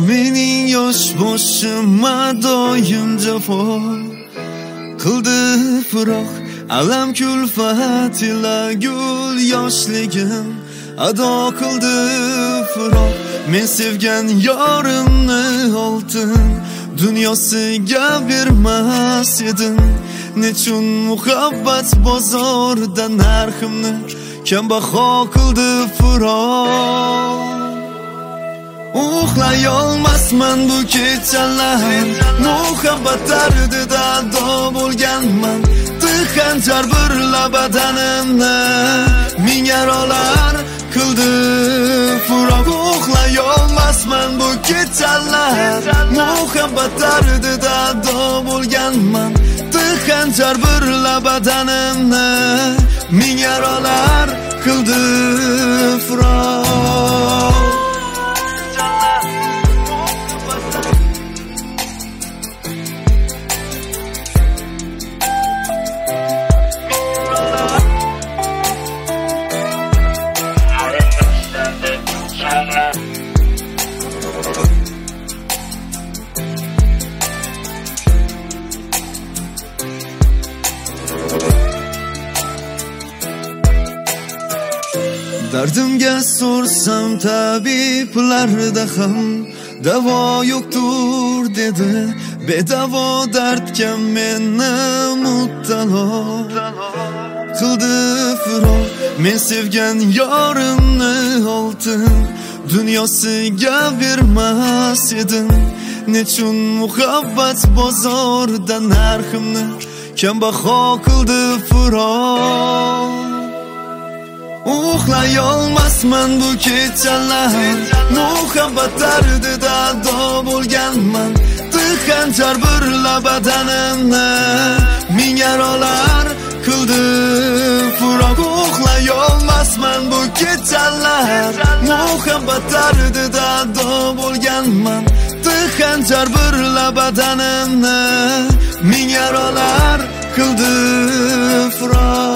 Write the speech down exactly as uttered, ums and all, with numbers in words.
mening yosh boshimma doim jafo qildi firoq. Alam kulfat ila gul yoshligim ado qildi firoq. Men sevgan yorimni oltin dunyosiga bermas edim. Nechun muhabbat bozorda narximni kambaho qildi firoq. Uxlay olmasman bu kechalar, muhabbat dardida ado bo'lganman. Tıxanchar bir labadanimni ming yarolar qildi firoq. Uxlay olmasman bu kechalar, muhabbat dardida ado bo'lganman. Tıxanchar bir labadanimni ming yarolar qildi firoq. Dardimga so'rsam tabiblarda ham davo yo'qdir dedi. Bedavo dardga meni muttalo qildi firoq. Men sevgan yorimni oltin dunyosiga bermas edim. Nechun muhabbat bozorda narximni kambaho qildi firoq. Uxlay olmasman bu kechalar, muhabbat dardida ado bo'lganman. Tıxanchar bir labadanimni ming yarolar qildi firoq. Uxlay olmasman bu kechalar, muhabbat dardida ado bo'lganman. Tıxanchar bir labadanimni ming yarolar qildi firoq.